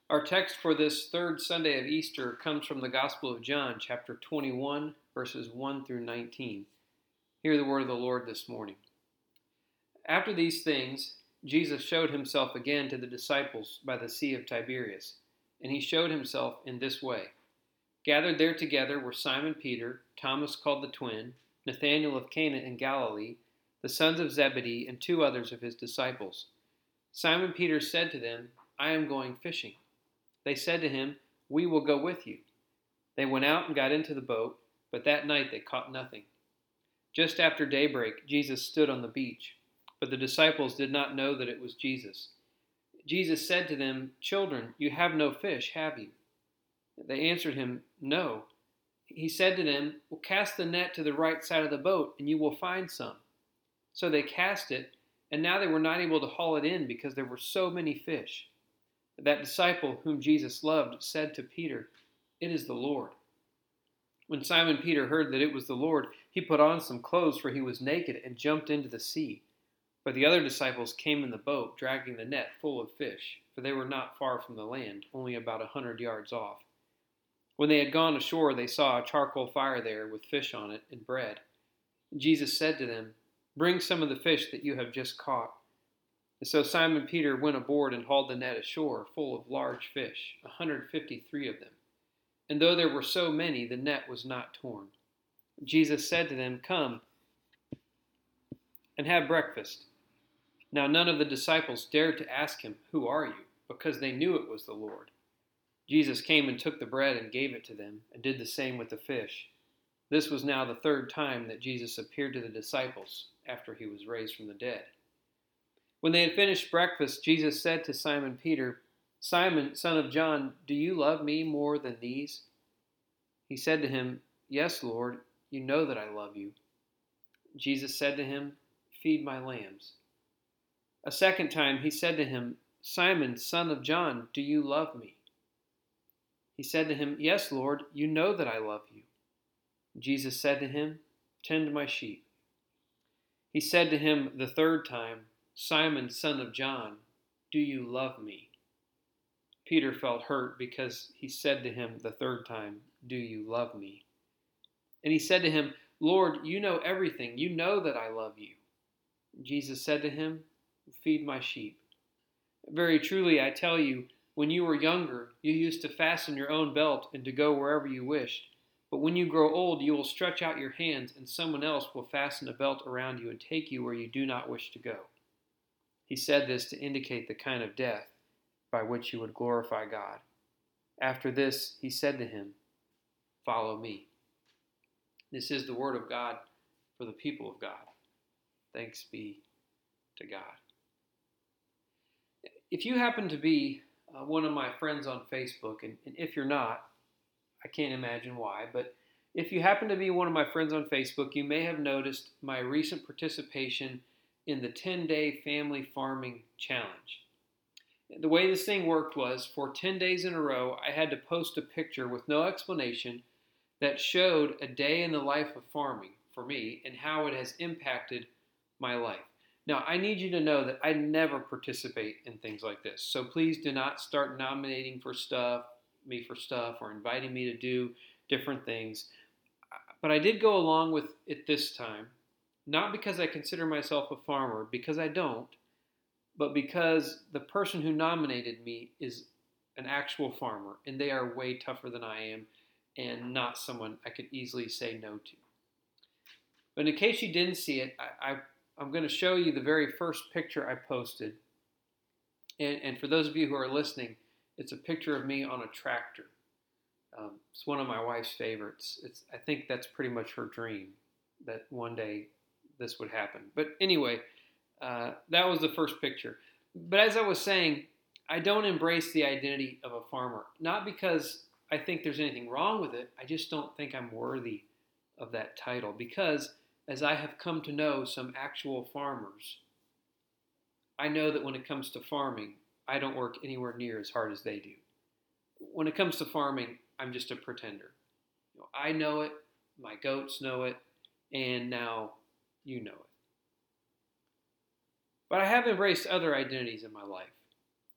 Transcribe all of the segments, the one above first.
Our text for this third Sunday of Easter comes from the Gospel of John, chapter 21, verses 1 through 19. Hear the word of the Lord this morning. After these things, Jesus showed himself again to the disciples by the Sea of Tiberias, and he showed himself in this way. Gathered there together were Simon Peter, Thomas called the twin, Nathanael of Cana in Galilee, the sons of Zebedee, and two others of his disciples. Simon Peter said to them, "I am going fishing." They said to him, "We will go with you." They went out and got into the boat, but that night they caught nothing. Just after daybreak, Jesus stood on the beach, but the disciples did not know that it was Jesus. Jesus said to them, "Children, you have no fish, have you?" They answered him, "No." He said to them, "Well, cast the net to the right side of the boat, and you will find some." So they cast it, and now they were not able to haul it in because there were so many fish. That disciple whom Jesus loved said to Peter, "It is the Lord." When Simon Peter heard that it was the Lord, he put on some clothes, for he was naked, and jumped into the sea. But the other disciples came in the boat, dragging the net full of fish, for they were not far from the land, only about 100 yards off. When they had gone ashore, they saw a charcoal fire there with fish on it and bread. Jesus said to them, "Bring some of the fish that you have just caught." And so Simon Peter went aboard and hauled the net ashore, full of large fish, 153 of them. And though there were so many, the net was not torn. Jesus said to them, "Come and have breakfast." Now none of the disciples dared to ask him, "Who are you?" because they knew it was the Lord. Jesus came and took the bread and gave it to them, and did the same with the fish. This was now the third time that Jesus appeared to the disciples after he was raised from the dead. When they had finished breakfast, Jesus said to Simon Peter, "Simon, son of John, do you love me more than these?" He said to him, "Yes, Lord, you know that I love you." Jesus said to him, "Feed my lambs." A second time he said to him, "Simon, son of John, do you love me?" He said to him, "Yes, Lord, you know that I love you." Jesus said to him, "Tend my sheep." He said to him the third time, "Simon, son of John, do you love me?" Peter felt hurt because he said to him the third time, "Do you love me?" And he said to him, "Lord, you know everything. You know that I love you." Jesus said to him, "Feed my sheep. Very truly, I tell you, when you were younger, you used to fasten your own belt and to go wherever you wished. But when you grow old, you will stretch out your hands, and someone else will fasten a belt around you and take you where you do not wish to go." He said this to indicate the kind of death by which he would glorify God. After this, he said to him, "Follow me." This is the word of God for the people of God. Thanks be to God. If you happen to be one of my friends on Facebook, and if you're not, I can't imagine why, but if you happen to be one of my friends on Facebook, you may have noticed my recent participation in the 10-day family farming challenge. The way this thing worked was, for 10 days in a row, I had to post a picture with no explanation that showed a day in the life of farming for me and how it has impacted my life. Now, I need you to know that I never participate in things like this. So please do not start nominating me for stuff, or inviting me to do different things. But I did go along with it this time, not because I consider myself a farmer, because I don't, but because the person who nominated me is an actual farmer, and they are way tougher than I am, and not someone I could easily say no to. But in case you didn't see it, I'm going to show you the very first picture I posted. And for those of you who are listening, it's a picture of me on a tractor. It's one of my wife's favorites. I think that's pretty much her dream, that one day this would happen. But anyway, that was the first picture. But as I was saying, I don't embrace the identity of a farmer. Not because I think there's anything wrong with it. I just don't think I'm worthy of that title. Because as I have come to know some actual farmers, I know that when it comes to farming, I don't work anywhere near as hard as they do. When it comes to farming, I'm just a pretender. I know it, my goats know it, and now you know it. But I have embraced other identities in my life.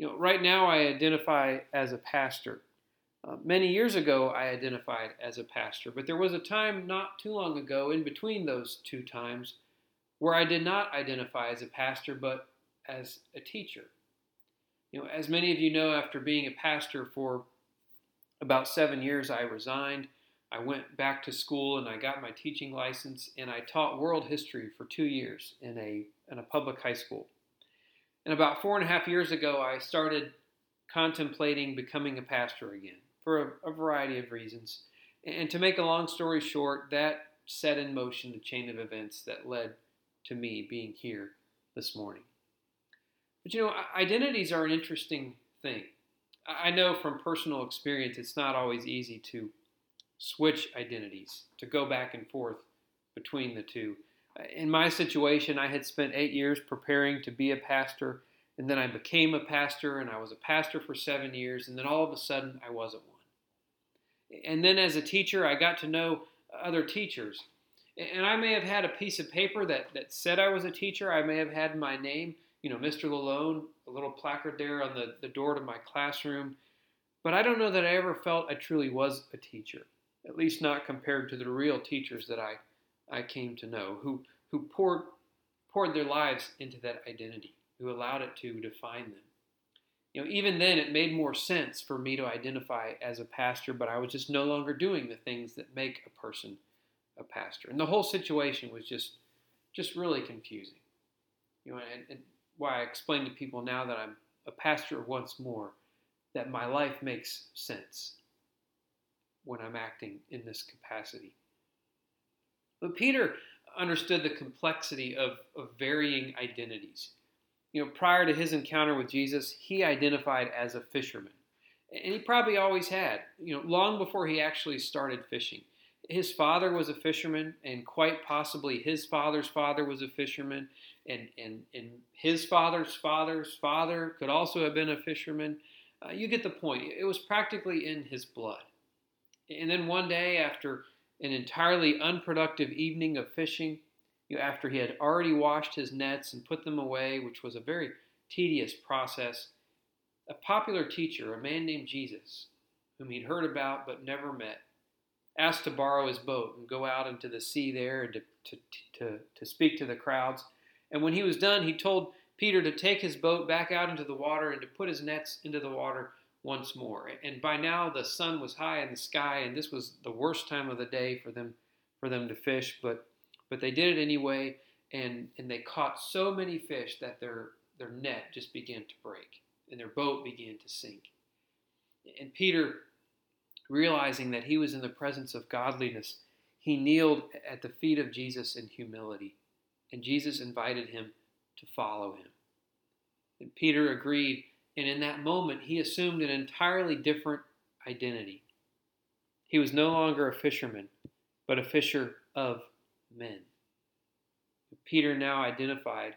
Right now I identify as a pastor. Many years ago, I identified as a pastor, but there was a time not too long ago in between those two times where I did not identify as a pastor, but as a teacher. As many of you know, after being a pastor for about 7 years, I resigned. I went back to school and I got my teaching license, and I taught world history for 2 years in a public high school. And about 4.5 years ago, I started contemplating becoming a pastor again for a variety of reasons. And to make a long story short, that set in motion the chain of events that led to me being here this morning. But identities are an interesting thing. I know from personal experience it's not always easy to switch identities, to go back and forth between the two. In my situation, I had spent 8 years preparing to be a pastor, and then I became a pastor, and I was a pastor for 7 years, and then all of a sudden I wasn't one. And then as a teacher, I got to know other teachers. And I may have had a piece of paper that said I was a teacher. I may have had my name, Mr. Lalone, a little placard there on the door to my classroom. But I don't know that I ever felt I truly was a teacher, at least not compared to the real teachers that I came to know, who poured their lives into that identity, who allowed it to define them. Even then, it made more sense for me to identify as a pastor, but I was just no longer doing the things that make a person a pastor. And the whole situation was just really confusing. And why I explain to people now that I'm a pastor once more, that my life makes sense when I'm acting in this capacity. But Peter understood the complexity of varying identities. Prior to his encounter with Jesus, he identified as a fisherman. And he probably always had, long before he actually started fishing. His father was a fisherman, and quite possibly his father's father was a fisherman, and his father's father's father could also have been a fisherman. You get the point. It was practically in his blood. And then one day, after an entirely unproductive evening of fishing, after he had already washed his nets and put them away, which was a very tedious process, a popular teacher, a man named Jesus, whom he'd heard about but never met, asked to borrow his boat and go out into the sea there and to speak to the crowds. And when he was done, he told Peter to take his boat back out into the water and to put his nets into the water once more. And by now the sun was high in the sky, and this was the worst time of the day for them to fish, but they did it anyway, and they caught so many fish that their net just began to break and their boat began to sink. And Peter, realizing that he was in the presence of godliness, he kneeled at the feet of Jesus in humility, and Jesus invited him to follow him. And Peter agreed, and in that moment he assumed an entirely different identity. He was no longer a fisherman, but a fisher of men. Peter now identified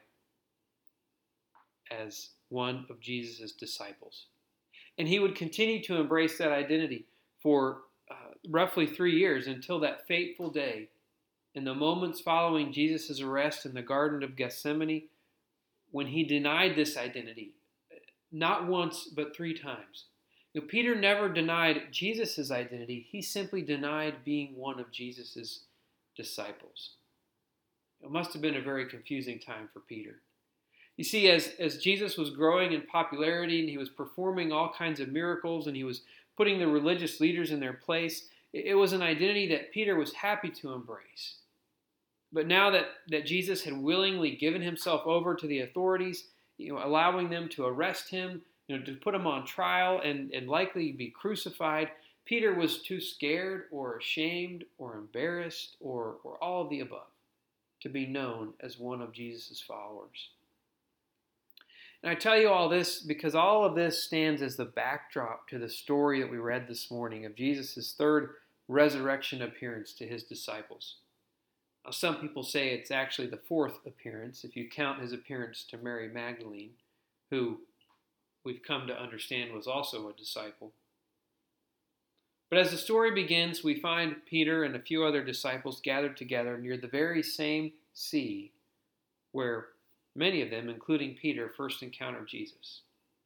as one of Jesus' disciples. And he would continue to embrace that identity for roughly 3 years until that fateful day, in the moments following Jesus' arrest in the Garden of Gethsemane, when he denied this identity, not once but 3 times. Peter never denied Jesus' identity. He simply denied being one of Jesus' disciples. It must have been a very confusing time for Peter. You see, as Jesus was growing in popularity and he was performing all kinds of miracles and he was putting the religious leaders in their place, it was an identity that Peter was happy to embrace. But now that Jesus had willingly given himself over to the authorities, allowing them to arrest him, to put him on trial and likely be crucified, Peter was too scared or ashamed or embarrassed or all of the above to be known as one of Jesus' followers. And I tell you all this because all of this stands as the backdrop to the story that we read this morning of Jesus' third resurrection appearance to his disciples. Now, some people say it's actually the fourth appearance, if you count his appearance to Mary Magdalene, who we've come to understand was also a disciple. But as the story begins, we find Peter and a few other disciples gathered together near the very same sea where many of them, including Peter, first encountered Jesus.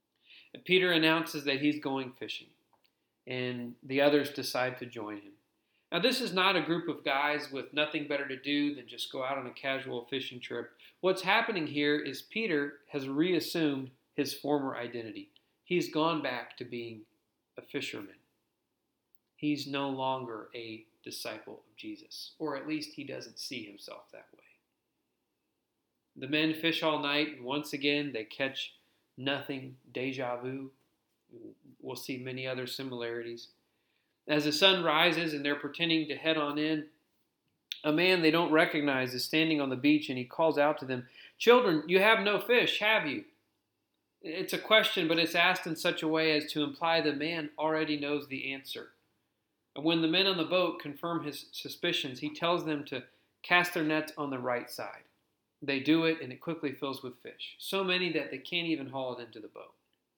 Peter announces that he's going fishing, and the others decide to join him. Now, this is not a group of guys with nothing better to do than just go out on a casual fishing trip. What's happening here is Peter has reassumed his former identity. He's gone back to being a fisherman. He's no longer a disciple of Jesus, or at least he doesn't see himself that way. The men fish all night, and once again they catch nothing. Deja vu. We'll see many other similarities. As the sun rises and they're pretending to head on in, a man they don't recognize is standing on the beach, and he calls out to them, "Children, you have no fish, have you?" It's a question, but it's asked in such a way as to imply the man already knows the answer. And when the men on the boat confirm his suspicions, he tells them to cast their nets on the right side. They do it, and it quickly fills with fish, so many that they can't even haul it into the boat.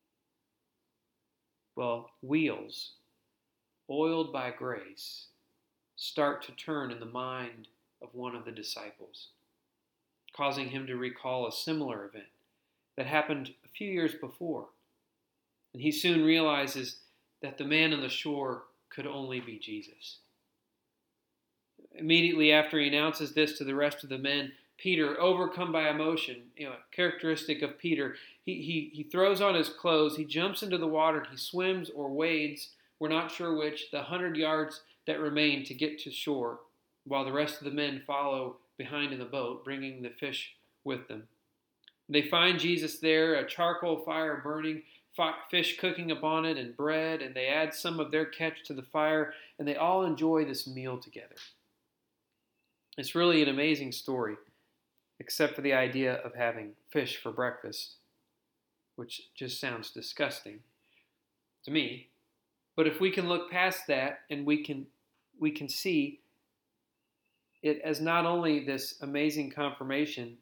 Well, wheels, oiled by grace, start to turn in the mind of one of the disciples, causing him to recall a similar event that happened a few years before. And he soon realizes that the man on the shore could only be Jesus. Immediately after he announces this to the rest of the men, Peter, overcome by emotion, characteristic of Peter, he throws on his clothes, he jumps into the water, and he swims or wades, we're not sure which, the 100 yards that remain to get to shore, while the rest of the men follow behind in the boat, bringing the fish with them. They find Jesus there, a charcoal fire burning, fish cooking upon it, and bread, and they add some of their catch to the fire, and they all enjoy this meal together. It's really an amazing story, except for the idea of having fish for breakfast, which just sounds disgusting to me. But if we can look past that, and we can see it as not only this amazing confirmation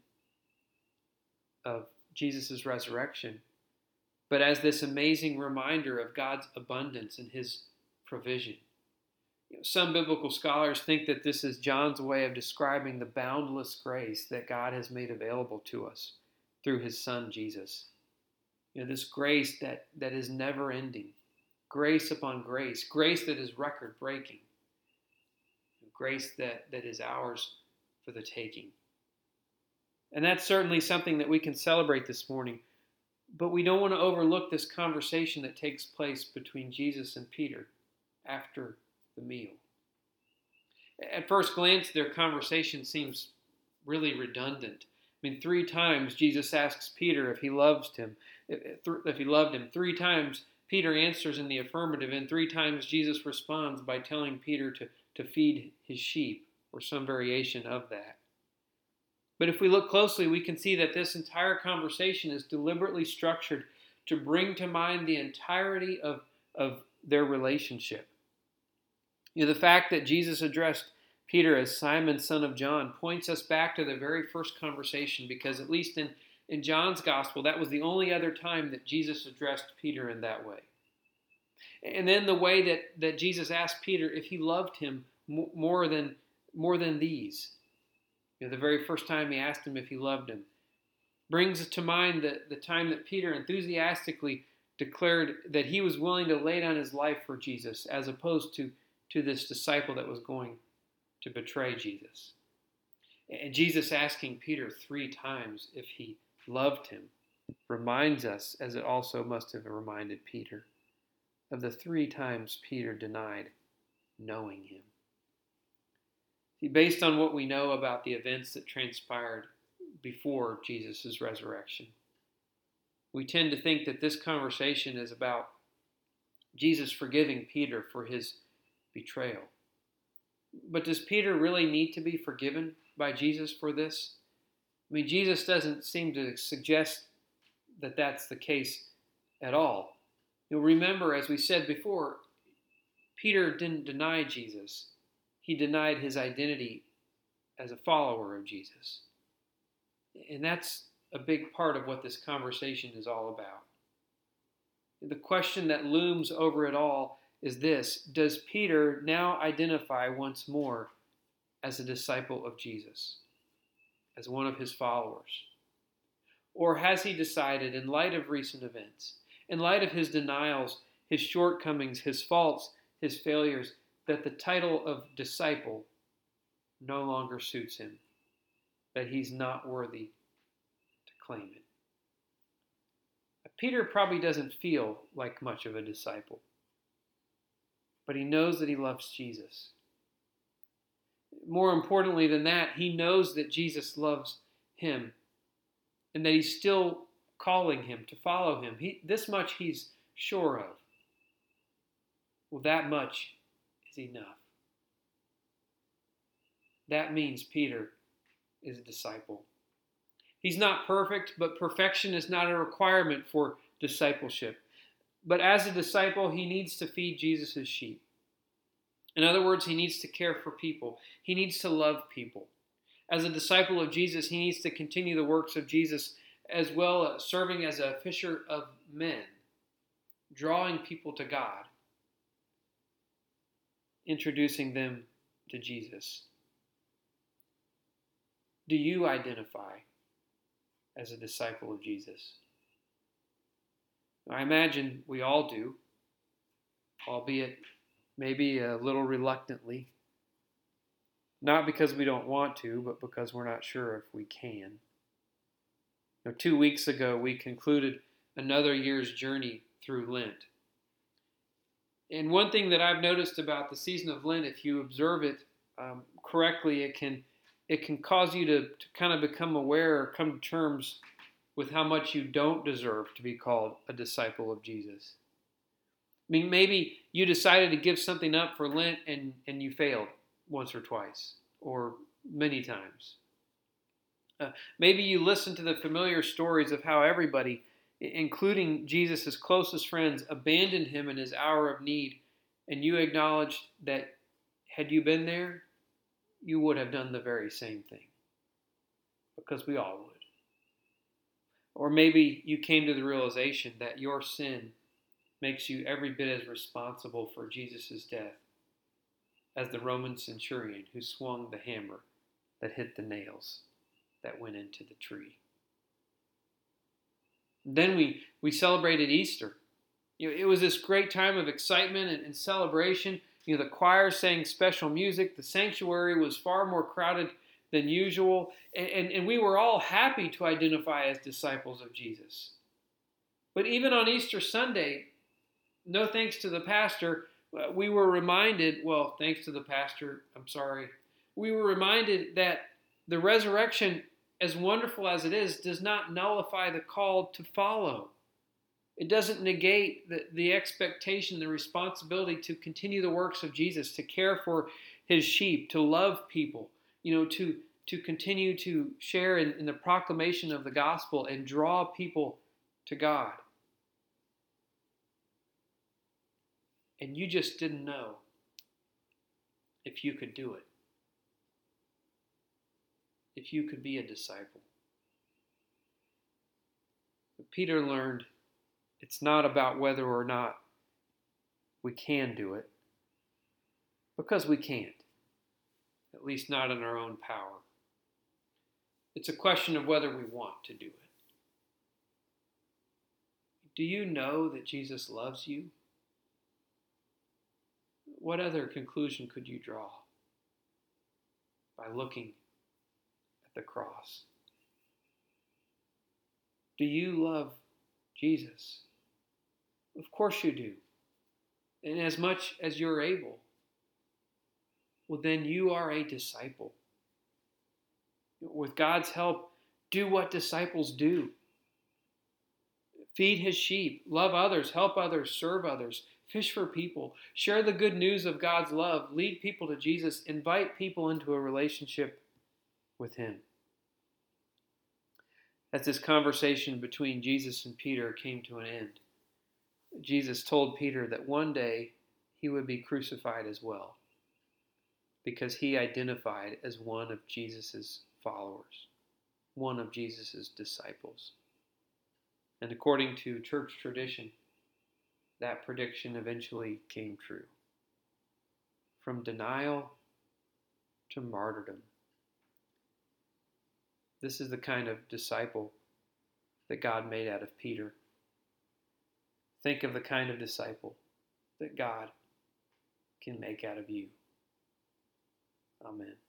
of Jesus' resurrection, but as this amazing reminder of God's abundance and his provision. Some biblical scholars think that this is John's way of describing the boundless grace that God has made available to us through his Son, Jesus. This grace that is never ending, grace upon grace, grace that is record breaking, grace that is ours for the taking. And that's certainly something that we can celebrate this morning. But we don't want to overlook this conversation that takes place between Jesus and Peter after the meal. At first glance, their conversation seems really redundant. 3 times Jesus asks Peter if he loved him. 3 times Peter answers in the affirmative, and 3 times Jesus responds by telling Peter to feed his sheep, or some variation of that. But if we look closely, we can see that this entire conversation is deliberately structured to bring to mind the entirety of their relationship. The fact that Jesus addressed Peter as Simon, son of John, points us back to the very first conversation, because at least in John's gospel, that was the only other time that Jesus addressed Peter in that way. And then the way that Jesus asked Peter if he loved him more than these. The very first time he asked him if he loved him, brings to mind the time that Peter enthusiastically declared that he was willing to lay down his life for Jesus, as opposed to this disciple that was going to betray Jesus. And Jesus asking Peter 3 times if he loved him reminds us, as it also must have reminded Peter, of the 3 times Peter denied knowing him. See, based on what we know about the events that transpired before Jesus' resurrection, we tend to think that this conversation is about Jesus forgiving Peter for his betrayal. But does Peter really need to be forgiven by Jesus for this? Jesus doesn't seem to suggest that that's the case at all. You'll remember, as we said before, Peter didn't deny Jesus. He denied his identity as a follower of Jesus. And that's a big part of what this conversation is all about. The question that looms over it all is this: does Peter now identify once more as a disciple of Jesus, as one of his followers? Or has he decided, in light of recent events, in light of his denials, his shortcomings, his faults, his failures, that the title of disciple no longer suits him, that he's not worthy to claim it. Peter probably doesn't feel like much of a disciple, but he knows that he loves Jesus. More importantly than that, he knows that Jesus loves him and that he's still calling him to follow him. This much he's sure of. Well, that much is enough. That means Peter is a disciple. He's not perfect, but perfection is not a requirement for discipleship. But as a disciple, he needs to feed Jesus' sheep. In other words, he needs to care for people. He needs to love people. As a disciple of Jesus, he needs to continue the works of Jesus, as well as serving as a fisher of men, drawing people to God, introducing them to Jesus. Do you identify as a disciple of Jesus? I imagine we all do, albeit maybe a little reluctantly. Not because we don't want to, but because we're not sure if we can. 2 weeks ago, we concluded another year's journey through Lent. And one thing that I've noticed about the season of Lent, if you observe it correctly, it can cause you to kind of become aware or come to terms with how much you don't deserve to be called a disciple of Jesus. I mean, maybe you decided to give something up for Lent and you failed once or twice or many times. Maybe you listened to the familiar stories of how everybody, including Jesus' closest friends, abandoned him in his hour of need, and you acknowledged that had you been there, you would have done the very same thing, because we all would. Or maybe you came to the realization that your sin makes you every bit as responsible for Jesus' death as the Roman centurion who swung the hammer that hit the nails that went into the tree. Then we celebrated Easter. It was this great time of excitement and celebration. The choir sang special music. The sanctuary was far more crowded than usual. And we were all happy to identify as disciples of Jesus. But even on Easter Sunday, no thanks to the pastor, we were reminded, thanks to the pastor, we were reminded that the resurrection, as wonderful as it is, does not nullify the call to follow. It doesn't negate the expectation, the responsibility to continue the works of Jesus, to care for his sheep, to love people, to continue to share in the proclamation of the gospel and draw people to God. And you just didn't know if you could do it, if you could be a disciple. But Peter learned it's not about whether or not we can do it, because we can't, at least not in our own power. It's a question of whether we want to do it. Do you know that Jesus loves you? What other conclusion could you draw by looking at the cross? Do you love Jesus? Of course you do. And as much as you're able, well, then you are a disciple. With God's help, do what disciples do. Feed his sheep, love others, help others, serve others, fish for people, share the good news of God's love, lead people to Jesus, invite people into a relationship with him. As this conversation between Jesus and Peter came to an end, Jesus told Peter that one day he would be crucified as well, because he identified as one of Jesus' followers, one of Jesus' disciples. And according to church tradition, that prediction eventually came true. From denial to martyrdom. This is the kind of disciple that God made out of Peter. think of the kind of disciple that God can make out of you. Amen.